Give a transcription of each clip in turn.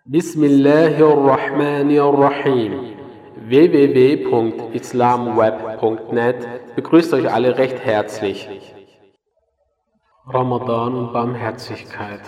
Bismillahirrahmanirrahim. www.islamweb.net begrüßt euch alle recht herzlich. Ramadan und Barmherzigkeit.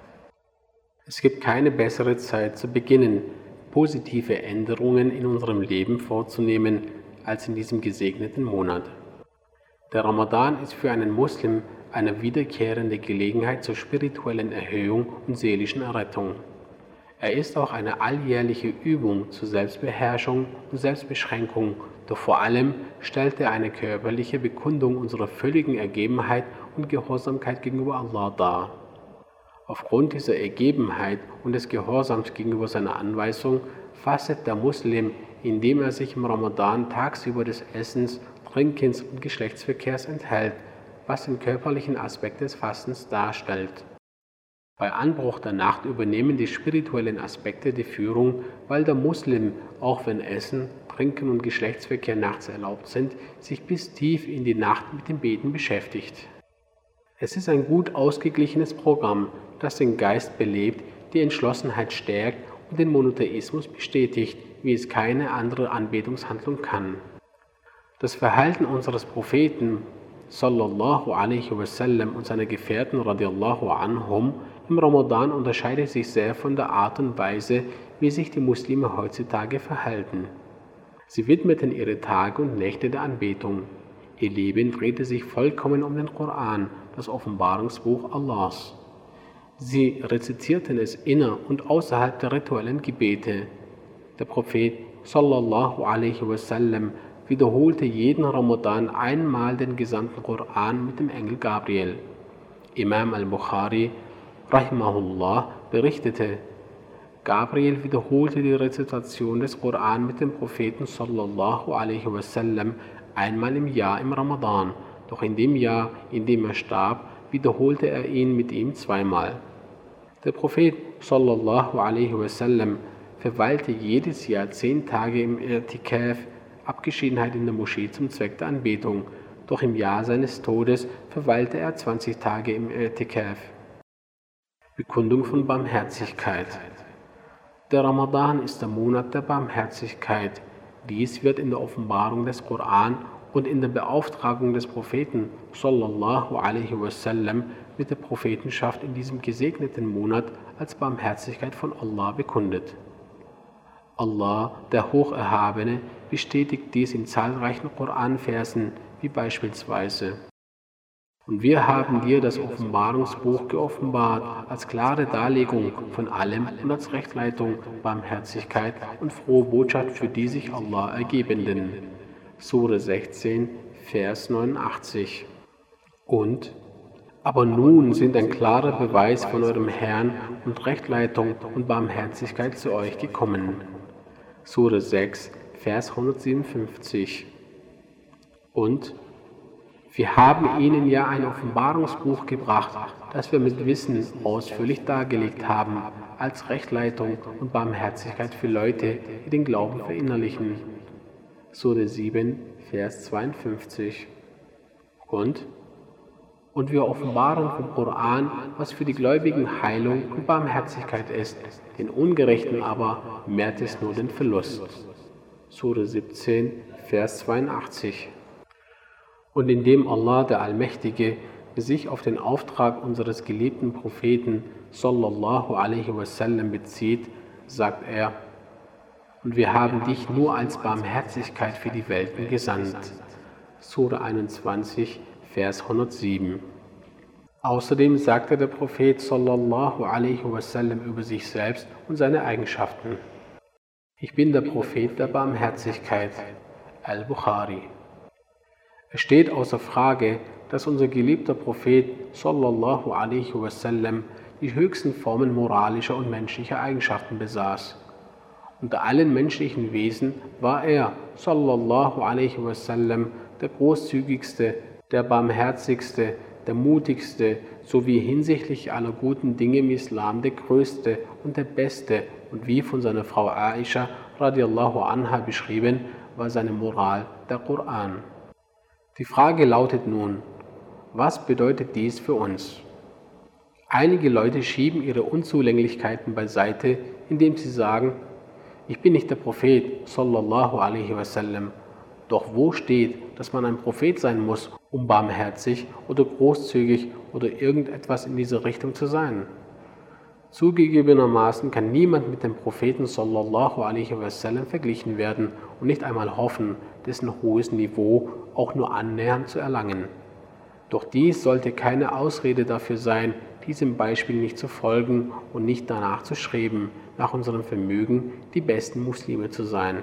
Es gibt keine bessere Zeit zu beginnen, positive Änderungen in unserem Leben vorzunehmen, als in diesem gesegneten Monat. Der Ramadan ist für einen Muslim eine wiederkehrende Gelegenheit zur spirituellen Erhöhung und seelischen Errettung. Er ist auch eine alljährliche Übung zur Selbstbeherrschung und Selbstbeschränkung, doch vor allem stellt er eine körperliche Bekundung unserer völligen Ergebenheit und Gehorsamkeit gegenüber Allah dar. Aufgrund dieser Ergebenheit und des Gehorsams gegenüber seiner Anweisung fastet der Muslim, indem er sich im Ramadan tagsüber des Essens, Trinkens und Geschlechtsverkehrs enthält, was den körperlichen Aspekt des Fastens darstellt. Bei Anbruch der Nacht übernehmen die spirituellen Aspekte die Führung, weil der Muslim, auch wenn Essen, Trinken und Geschlechtsverkehr nachts erlaubt sind, sich bis tief in die Nacht mit dem Beten beschäftigt. Es ist ein gut ausgeglichenes Programm, das den Geist belebt, die Entschlossenheit stärkt und den Monotheismus bestätigt, wie es keine andere Anbetungshandlung kann. Das Verhalten unseres Propheten sallallahu alaihi wasallam und seiner Gefährten radiallahu anhum im Ramadan unterscheidet sich sehr von der Art und Weise, wie sich die Muslime heutzutage verhalten. Sie widmeten ihre Tage und Nächte der Anbetung. Ihr Leben drehte sich vollkommen um den Koran, das Offenbarungsbuch Allahs. Sie rezitierten es inner und außerhalb der rituellen Gebete. Der Prophet sallallahu alaihi wasallam wiederholte jeden Ramadan einmal den gesamten Koran mit dem Engel Gabriel. Imam al-Bukhari rahimahullah berichtete, Gabriel wiederholte die Rezitation des Koran mit dem Propheten sallallahu alaihi wasallam einmal im Jahr im Ramadan, doch in dem Jahr, in dem er starb, wiederholte er ihn mit ihm zweimal. Der Prophet sallallahu alaihi wasallam verweilte jedes Jahr 10 Tage im I'tikaf, Abgeschiedenheit in der Moschee zum Zweck der Anbetung, doch im Jahr seines Todes verweilte er 20 Tage im I'tikaf. Bekundung von Barmherzigkeit. Der Ramadan ist der Monat der Barmherzigkeit. Dies wird in der Offenbarung des Koran und in der Beauftragung des Propheten sallallahu alaihi wasallam mit der Prophetenschaft in diesem gesegneten Monat als Barmherzigkeit von Allah bekundet. Allah, der Hocherhabene, bestätigt dies in zahlreichen Koranversen, wie beispielsweise: Und wir haben dir das Offenbarungsbuch geoffenbart, als klare Darlegung von allem und als Rechtleitung, Barmherzigkeit und frohe Botschaft für die sich Allah Ergebenden. Sure 16, Vers 89. Und: Aber nun sind ein klarer Beweis von eurem Herrn und Rechtleitung und Barmherzigkeit zu euch gekommen. Sure 6, Vers 157. Und: Wir haben ihnen ja ein Offenbarungsbuch gebracht, das wir mit Wissen ausführlich dargelegt haben, als Rechtleitung und Barmherzigkeit für Leute, die den Glauben verinnerlichen. Sure 7, Vers 52. Und wir offenbaren vom Koran, was für die Gläubigen Heilung und Barmherzigkeit ist, den Ungerechten aber mehrt es nur den Verlust. Sure 17, Vers 82. Und indem Allah, der Allmächtige, sich auf den Auftrag unseres geliebten Propheten sallallahu alaihi wasallam bezieht, sagt er: Und wir haben dich nur als Barmherzigkeit für die Welten gesandt. Sure 21, Vers 107. Außerdem sagte der Prophet sallallahu alaihi wasallam über sich selbst und seine Eigenschaften: Ich bin der Prophet der Barmherzigkeit. Al-Bukhari. Es steht außer Frage, dass unser geliebter Prophet sallallahu alaihi wasallam die höchsten Formen moralischer und menschlicher Eigenschaften besaß. Unter allen menschlichen Wesen war er sallallahu alaihi wasallam der großzügigste, der barmherzigste, der mutigste sowie hinsichtlich aller guten Dinge im Islam der größte und der beste, und wie von seiner Frau Aisha radiallahu anha beschrieben, war seine Moral der Koran. Die Frage lautet nun: Was bedeutet dies für uns? Einige Leute schieben ihre Unzulänglichkeiten beiseite, indem sie sagen, ich bin nicht der Prophet, sallallahu alaihi wasallam. Doch wo steht, dass man ein Prophet sein muss, um barmherzig oder großzügig oder irgendetwas in dieser Richtung zu sein? Zugegebenermaßen kann niemand mit dem Propheten sallallahu alaihi wasallam verglichen werden und nicht einmal hoffen, dessen hohes Niveau auch nur annähernd zu erlangen. Doch dies sollte keine Ausrede dafür sein, diesem Beispiel nicht zu folgen und nicht danach zu streben, nach unserem Vermögen die besten Muslime zu sein.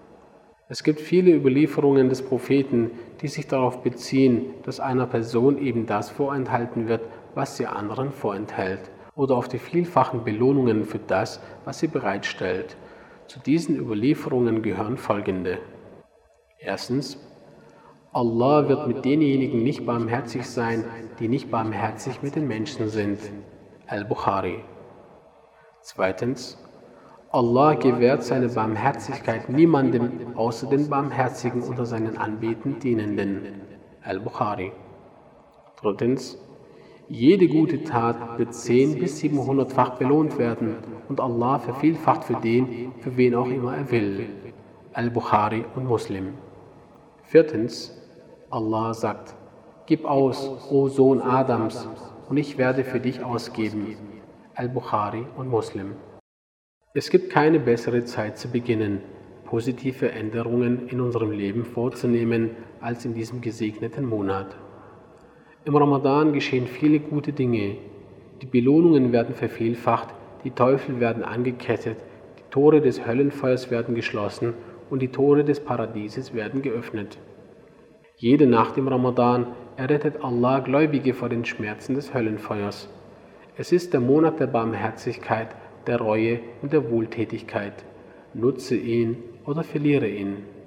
Es gibt viele Überlieferungen des Propheten, die sich darauf beziehen, dass einer Person eben das vorenthalten wird, was sie anderen vorenthält, oder auf die vielfachen Belohnungen für das, was sie bereitstellt. Zu diesen Überlieferungen gehören folgende. Erstens: Allah wird mit denjenigen nicht barmherzig sein, die nicht barmherzig mit den Menschen sind. Al-Bukhari. Zweitens: Allah gewährt seine Barmherzigkeit niemandem außer den Barmherzigen unter seinen Anbetenden Dienenden. Al-Bukhari. Drittens: Jede gute Tat wird 10 bis 700-fach belohnt werden und Allah vervielfacht für den, für wen auch immer er will. Al-Bukhari und Muslim. Viertens: Allah sagt, gib aus, o Sohn Adams, und ich werde für dich ausgeben. Al-Bukhari und Muslim. Es gibt keine bessere Zeit zu beginnen, positive Änderungen in unserem Leben vorzunehmen, als in diesem gesegneten Monat. Im Ramadan geschehen viele gute Dinge. Die Belohnungen werden vervielfacht, die Teufel werden angekettet, die Tore des Höllenfeuers werden geschlossen und die Tore des Paradieses werden geöffnet. Jede Nacht im Ramadan errettet Allah Gläubige vor den Schmerzen des Höllenfeuers. Es ist der Monat der Barmherzigkeit, der Reue und der Wohltätigkeit. Nutze ihn oder verliere ihn.